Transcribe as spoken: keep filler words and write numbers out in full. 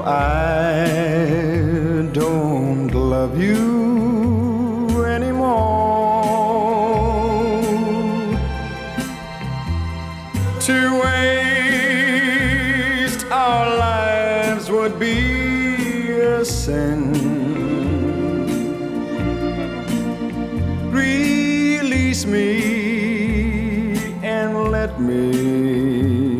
I don't love you anymore. To waste our lives would be a sin. Release me and let me